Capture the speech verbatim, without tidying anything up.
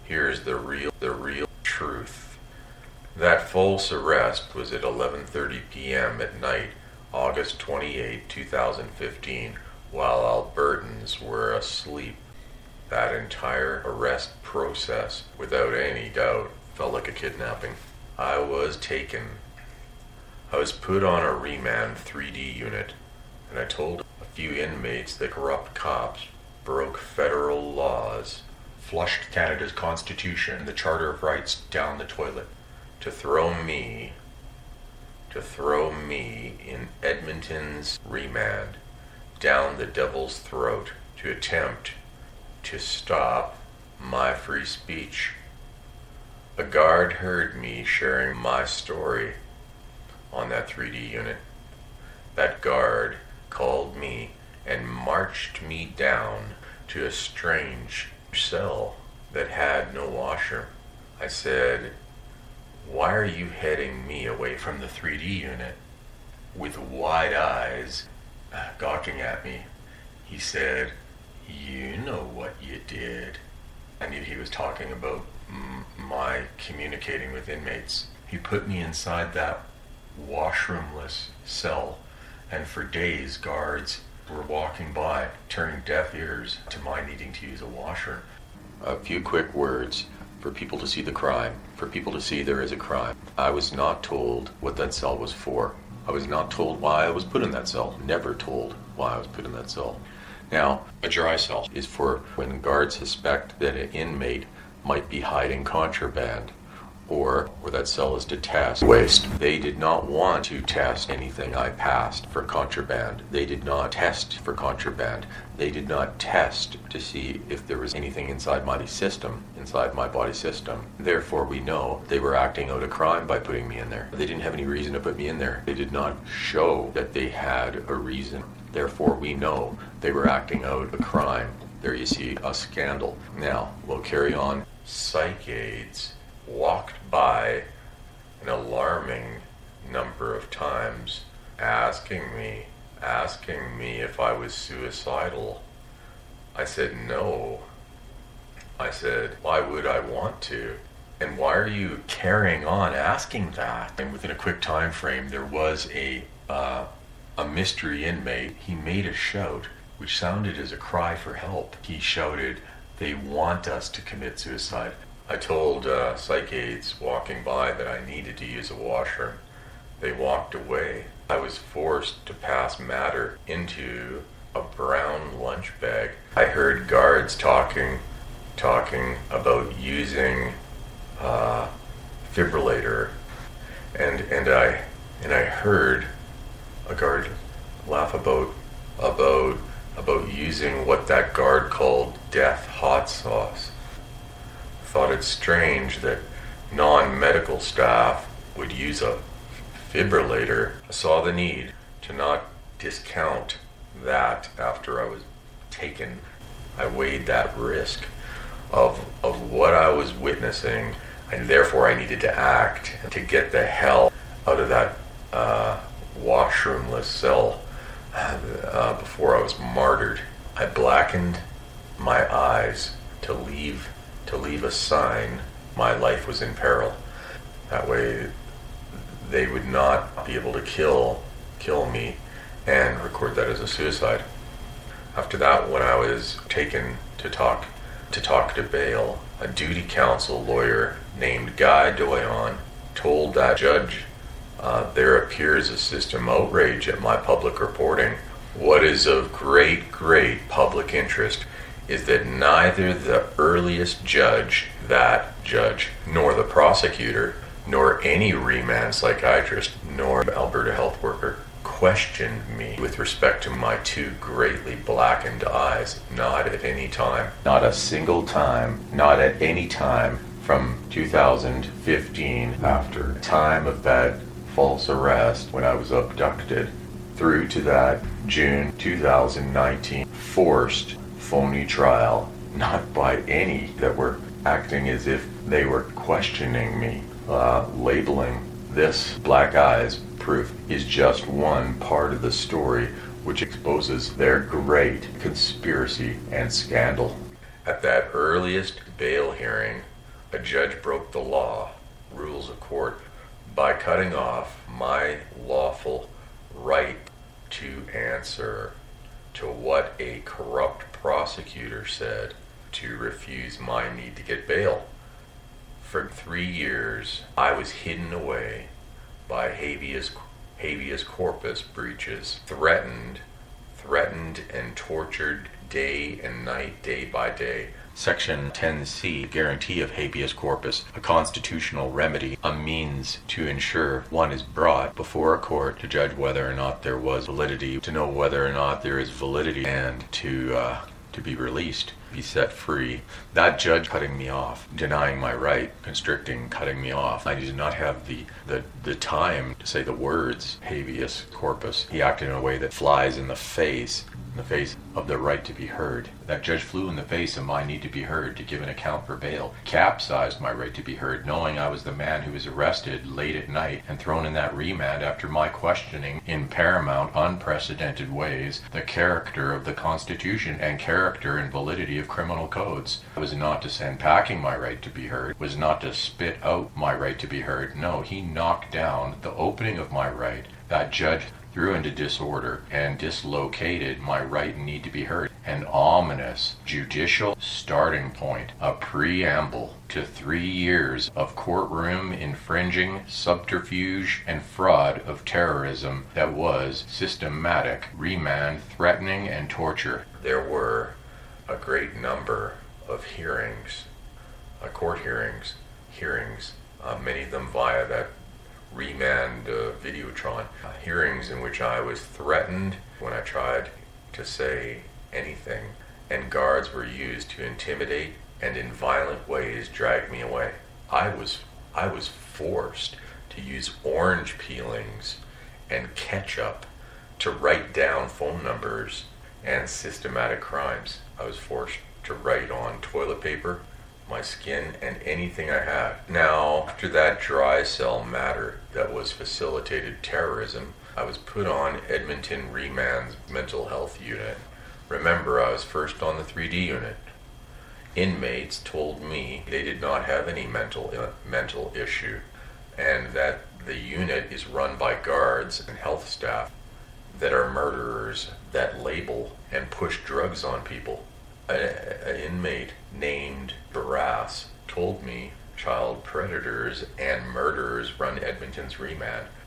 Here's the real, the real truth. That false arrest was at eleven thirty p.m. at night, August twenty-eighth, two thousand fifteen, while Albertans were asleep. That entire arrest process, without any doubt, felt like a kidnapping. I was taken. I was put on a remand three D unit, and I told a few inmates that corrupt cops broke federal laws, flushed Canada's Constitution and the Charter of Rights down the toilet, to throw me, to throw me in Edmonton's remand down the devil's throat, to attempt to stop my free speech. A guard heard me sharing my story on that three D unit. That guard called me and marched me down to a strange cell that had no washroom. I said, "Why are you heading me away from the three D unit?" With wide eyes gawking at me, he said, "You know what you did." I knew he was talking about m- my communicating with inmates. He put me inside that washroomless cell, and for days guards were walking by, turning deaf ears to my needing to use a washroom. A few quick words for people to see the crime, for people to see there is a crime. I was not told what that cell was for. I was not told why I was put in that cell. Never told why I was put in that cell. Now, a dry cell is for when guards suspect that an inmate might be hiding contraband, or where that cell is to test waste. They did not want to test anything I passed for contraband. They did not test for contraband. They did not test to see if there was anything inside my system, inside my body system. Therefore, we know they were acting out a crime by putting me in there. They didn't have any reason to put me in there. They did not show that they had a reason. Therefore, we know they were acting out a crime. There you see a scandal. Now, we'll carry on. Psych aides walked by an alarming number of times, asking me, asking me if I was suicidal. I said no. I said, why would I want to? And why are you carrying on asking that? And within a quick time frame, there was a uh, a mystery inmate. He made a shout, which sounded as a cry for help. He shouted, "They want us to commit suicide." I told uh, psych aides walking by that I needed to use a washroom. They walked away. I was forced to pass matter into a brown lunch bag. I heard guards talking, talking about using uh, fibrillator, and and I and I heard a guard laugh about about about using what that guard called death hot sauce. Thought it strange that non-medical staff would use a fibrillator. I saw the need to not discount that after I was taken. I weighed that risk of of what I was witnessing, and therefore I needed to act to get the hell out of that uh, washroomless cell uh, before I was martyred. I blackened my eyes to leave to leave a sign my life was in peril. That way they would not be able to kill kill me and record that as a suicide. After that, when I was taken to talk to talk to bail, a duty counsel lawyer named Guy Doyon told that judge, uh, there appears a system outrage at my public reporting. What is of great, great public interest is that neither the earliest judge, that judge, nor the prosecutor, nor any remand psychiatrist, nor Alberta health worker questioned me with respect to my two greatly blackened eyes. Not at any time. Not a single time. Not at any time from two thousand fifteen, after the time of that false arrest when I was abducted, through to that June two thousand nineteen forced phony trial, not by any that were acting as if they were questioning me. Uh, labeling this black eyes proof is just one part of the story which exposes their great conspiracy and scandal. At that earliest bail hearing, A judge broke the law, rules of court, by cutting off my lawful right to answer to what a corrupt prosecutor said to refuse my need to get bail. For three years, I was hidden away by habeas, habeas corpus breaches, threatened, threatened and tortured day and night, day by day. Section ten C, guarantee of habeas corpus, a constitutional remedy, a means to ensure one is brought before a court to judge whether or not there was validity, to know whether or not there is validity, and to uh, to be released, be set free. That judge cutting me off, denying my right, constricting, cutting me off. I did not have the, the, the time to say the words habeas corpus. He acted in a way that flies in the face, in the face of the right to be heard. That judge flew in the face of my need to be heard, to give an account for bail, capsized my right to be heard, knowing I was the man who was arrested late at night and thrown in that remand after my questioning in paramount, unprecedented ways the character of the Constitution and character and validity of criminal codes. I was not to send packing my right to be heard, was not to spit out my right to be heard. No, he knocked down the opening of my right. That judge threw into disorder and dislocated my right and need to be heard. An ominous judicial starting point, a preamble to three years of courtroom infringing, subterfuge, and fraud of terrorism that was systematic remand, threatening, and torture. There were a great number of hearings, uh, court hearings, hearings, uh, many of them via that remand uh, Videotron, uh, hearings in which I was threatened when I tried to say anything, and guards were used to intimidate and in violent ways drag me away. I was I was forced to use orange peelings and ketchup to write down phone numbers and systematic crimes. I was forced to write on toilet paper, my skin, and anything I had. Now, after that dry cell matter that was facilitated terrorism, I was put on Edmonton Remand's mental health unit. Remember, I was first on the three D unit. Inmates told me they did not have any mental uh, mental issue, and that the unit is run by guards and health staff that are murderers, that label and push drugs on people. An inmate named Barras told me child predators and murderers run Edmonton's Remand.